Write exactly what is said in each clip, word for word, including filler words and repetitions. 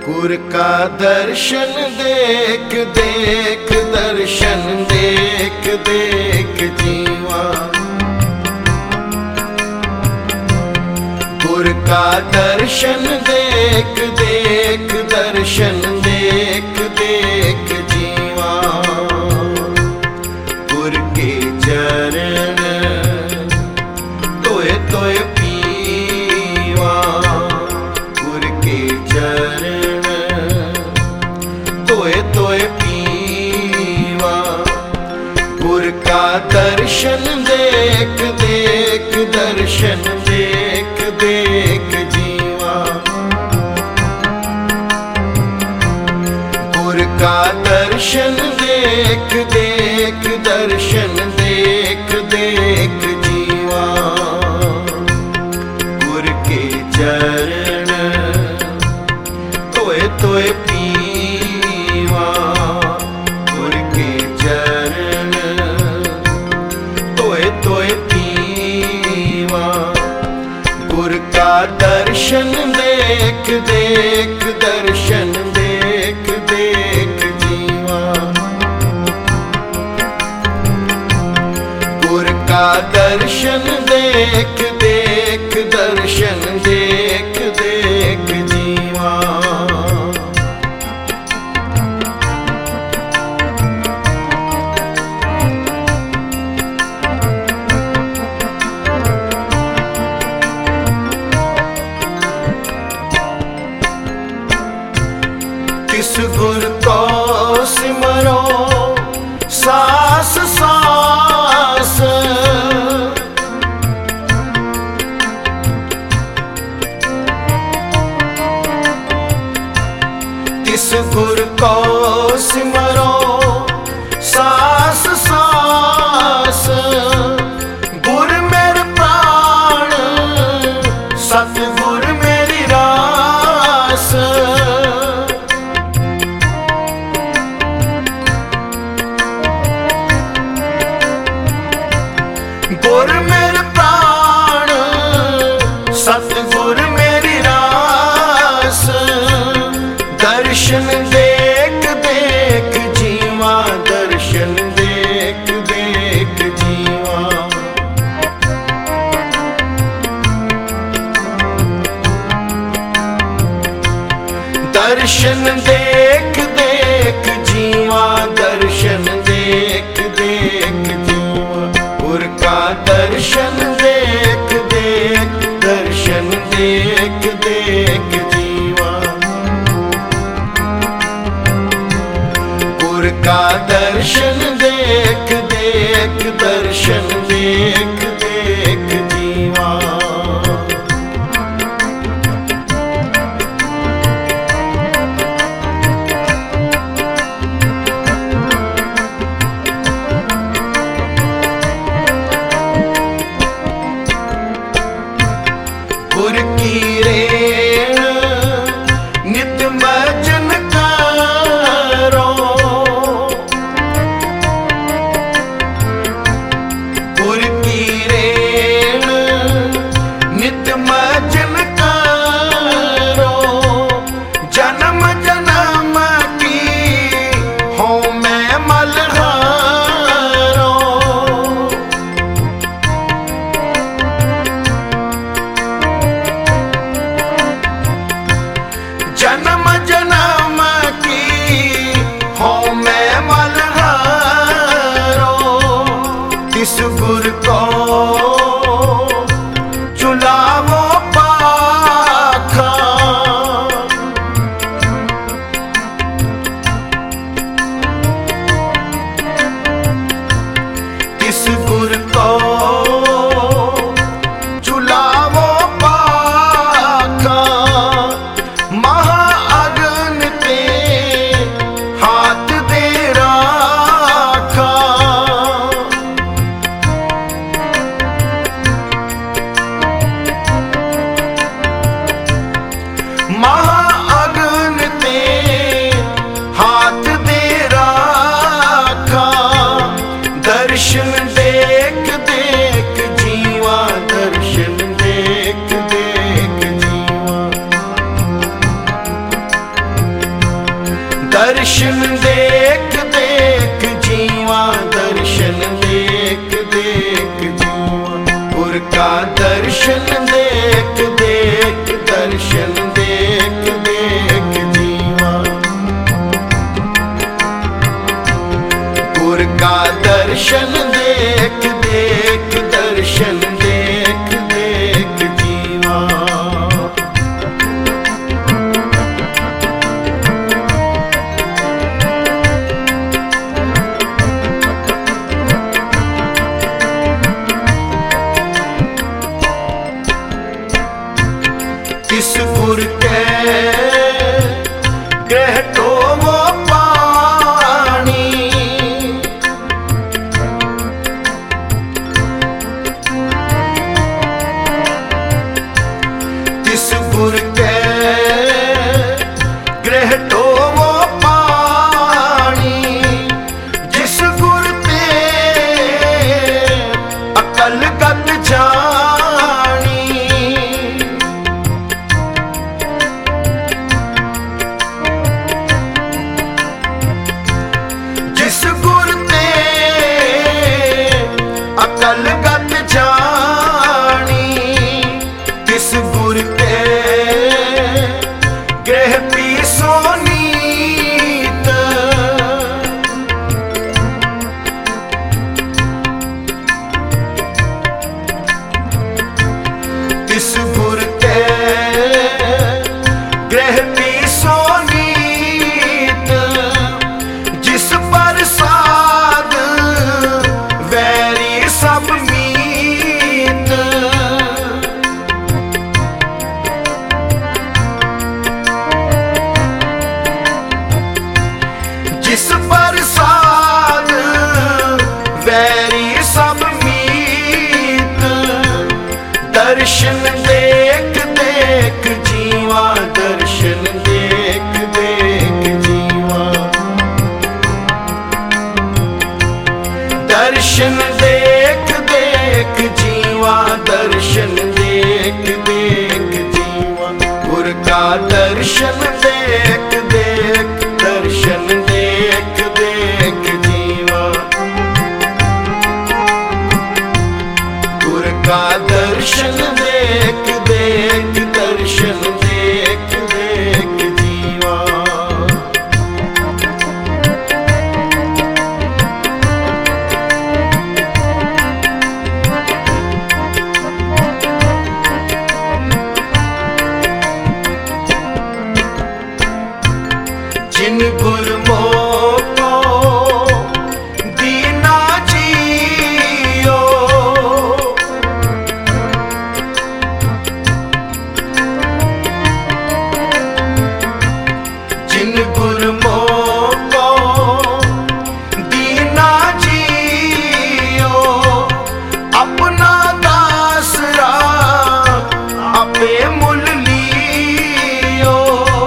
गुर का दर्शन देख देख दर्शन देख देख जीवा। गुर का दर्शन देख देख दर्शन देख देख जीवा। गुर के चरण तोए तोए पीवा। गुर के चरण तोए तोए पीवा। गुर का दर्शन देख देख दर्शन देख देख जीवा। गुर का दर्शन देख देख दर्शन देख देख जीवा। गुर के चरण तोए तोए पीवा। गुर के चरण तोए तोए पीवा। गुर का दर्शन देख देख दर्शन देख देख जीवा। गुर का दर्शन देख देख दर्शन देख देख जीवा। किस गुर को सिमरो सास सास। किस गुर को सिमरो सास सास। गुर मेरे प्राण सतगुर मेरी रास। गुर मेरे प्राण सतगुर मेरी रास। दर्शन देख देख जीवा। दर्शन देख देख जीवा। दर्शन देख देख जीवा। दर्शन देख देख जीवा। गुर का दर्शन देख देख दर्शन देख देख जीवा। गुर का दर्शन देख देख दर्शन देख देख जीवा। गुर की रेण नित भजन करो। गुर की रेण नित भजन करो। जन्म जन्म की हो मैं मलहारो। जन्म जन्म की हो मैं मलहारो। किस गुर को चुलावो पाखा। किस गुर को चुलावो पाखा। महा दर्शन देख देख जीवा, दर्शन देख देख जीवा, गुर का दर्शन देख देख, दर्शन देख देख जीवा, गुर का दर्शन देख देख, दर्शन देख देख जीवा। किस गुर के ग्रह तो वो पानी, किस गुर के ग्रह तो वो पानी, जिस गुर ते अकल गत जानी, जिस गुर ते अकल गत जानी, किस गुर के ग्रह पीसो नीत, किस गुर के ग्रह पीसो नीत, जिस पर साध वैरी सब मीत, जिस पर साध वैरी सब मीत, दर्शन देख देख जीवा, दर्शन देख देख जीवा, दर्शन देख देख जीवा, दर्शन देख देख जीवा, गुर का दर्शन देख देख, दर्शन देख देख जीवा, गुर का दर्शन देख देख, दर्शन देख देख जीवा। जिन गुरमों को दीना जियो, जिन गुरमों को दीना जियो, अपना दासरा आपे मुल लियो,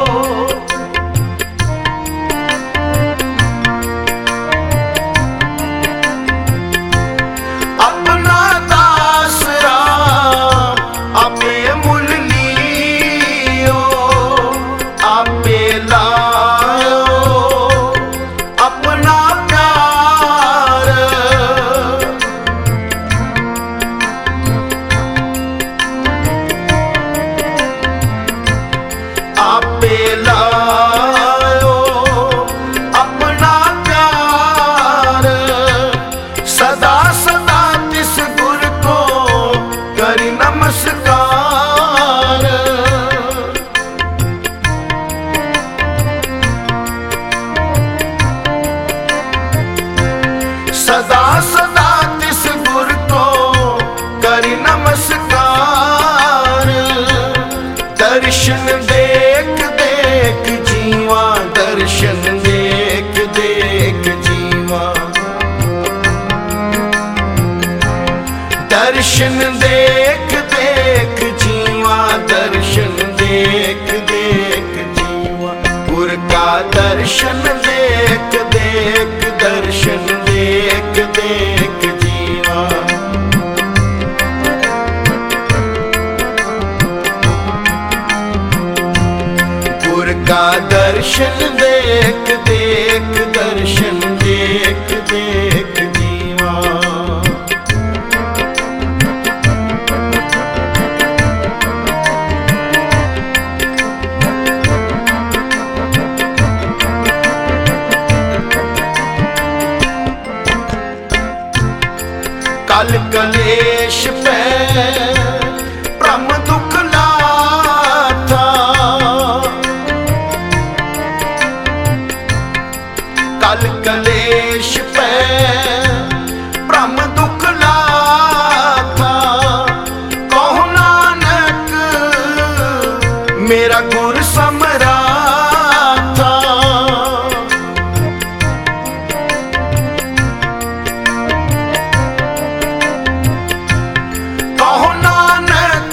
अपना दासरा आपे मुल लियो, आपे लायो अपना प्यार, आपे लायो अपना प्यार, सदा सदा तिस गुर को करी नमस्कार, सदा सदा तिस गुर को करी नमस्कार, दर्शन देख देख जीवा, दर्शन देख देख जीवा, दर्शन देख देख जीवा, दर्शन देख देख जीवा, गुर का दर्शन देख देख, दर्शन देख देख जीवा, गुर का दर्शन देख देख दर्शन देख देख जीवा। कल कलेश पे ब्रह्म दुख लाथा, कल कलेश पे ब्रह्म दुख लाथा। कहो नानक मेरा गुर समराथा, कहो नानक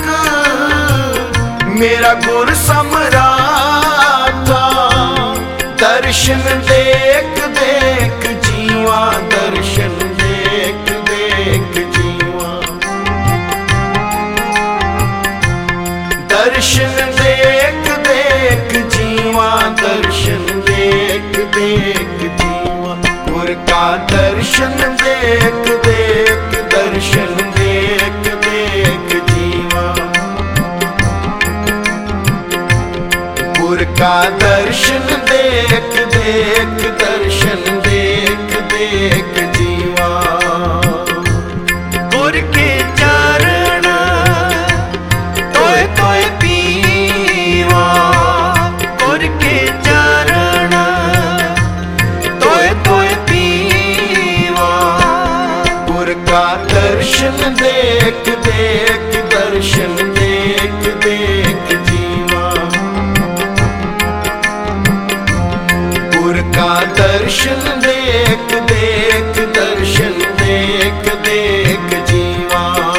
मेरा गुर समराथा। दर्शन देख देख जीवा, दर्शन देख देख जीवा। दर्शन देख देख जीवा, दर्शन देख देख जीवा। गुर का दर्शन देख देख दर्शन देख देख जीवा। गुर का दर्शन देख देख दर्शन देख देख जीवा। गुर के चरण तोय तोय पीवा, गुर के चरण तोय तोय पीवा। गुर का दर्शन देख देख दर्शन देख देख जीवा। गुर का दर्शन देख देख दर्शन देख देख जीवा।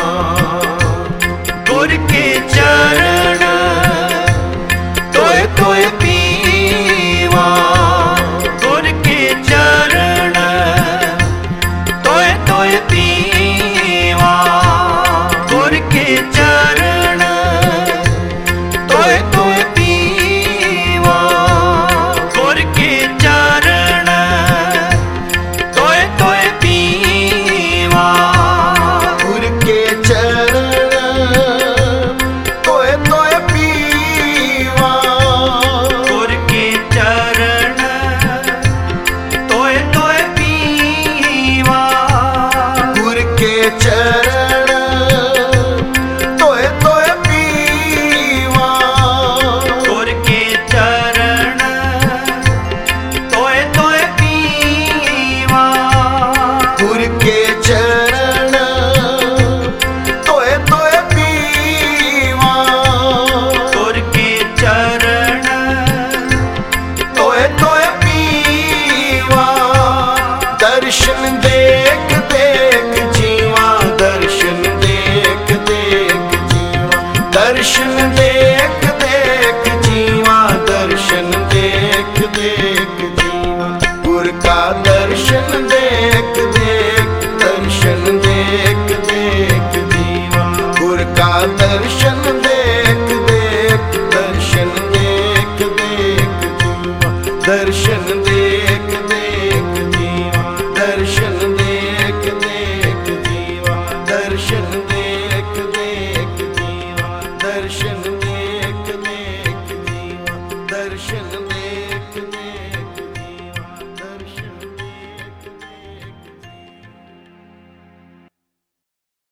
गुर के चरण तोय तोय पीवा, गुर के चरण तोय तोय पीवा। गुर के चरण तोय तोय पीवा। गुर के चरण तोय तोय पीवा। गुर के चरण तोय तोय पीवा। गुर के चरण तोय तोय पीवा। गुर के चरण तोय तोय पीवा। गुर के चरण तोय तोय पीवा। गुर के चरण तोय तोय पीवा। गुर के चरण तोय तोय पीवा। दर्शन देख देख जीवा, दर्शन देख देख जीवा। दर्शन देख देख जीवा, दर्शन देख देख जीवा। गुर का दर्शन देख देख दर्शन देख देख जीवा। गुर का दर्शन देख देख दर्शन देख देख जीवा। दर्शन देख देख जीवा। दर्शन देख देख जीवा। दर्शन देख देख जीवा। दर्शन देख देख जीवा। दर्शन